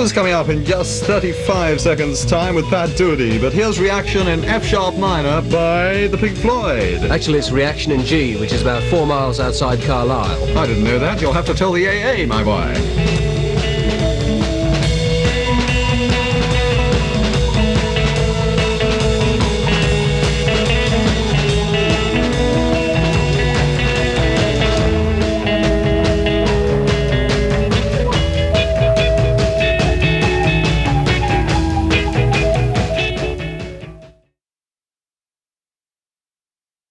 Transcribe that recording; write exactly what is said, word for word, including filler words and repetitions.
News coming up in just thirty-five seconds time with Pat Doody, but here's reaction in F sharp minor by the Pink Floyd. Actually, it's reaction in G, which is about four miles outside Carlisle. I didn't know that. You'll have to tell the A A, my boy.